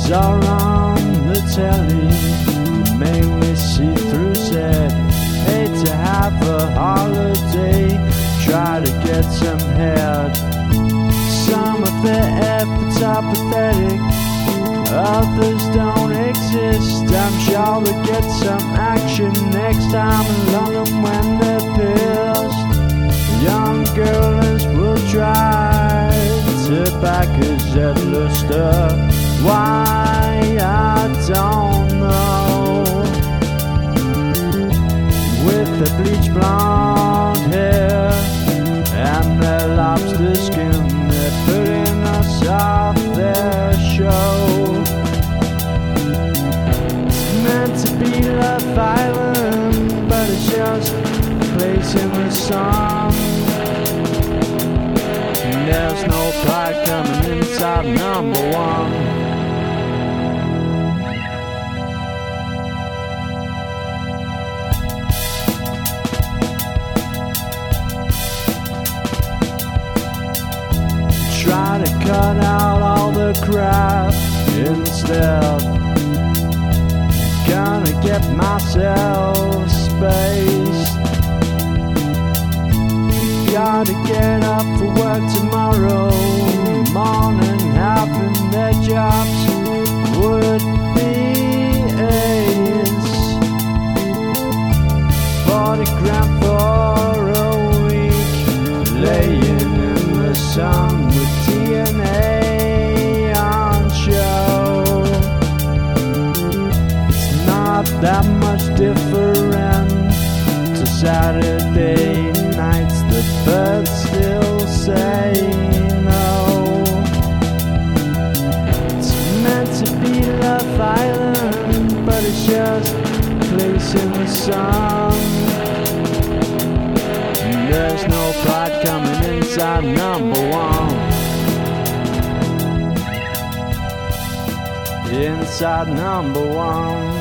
saw on the telly, mainly see-through, said, hate to have a holiday, try to get some head. Some of the efforts are pathetic, others don't exist. I'm sure we'll get some action next time in London when they're pissed. Young girls will try to back us at Leicester. Why, I don't know. With the bleach blonde hair and their lobster skin, they're putting us off their show. It's meant to be Love Island, but it's just a place in the sun. There's no pride coming inside number one. Try to cut out all the crap instead. Gonna get myself spaced. Gotta get up for work tomorrow morning. Having their jobs would be ace. 40 grand for a week, laying in the sun with DNA on show. It's not that much different to Saturday nights. The birds still say no. It's meant to be Love Island, but it's just a place in the sun. There's no pride coming inside number one. Inside number one.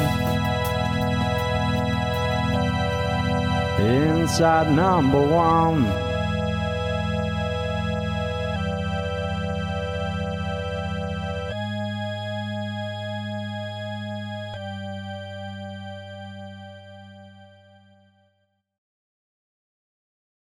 Inside number one.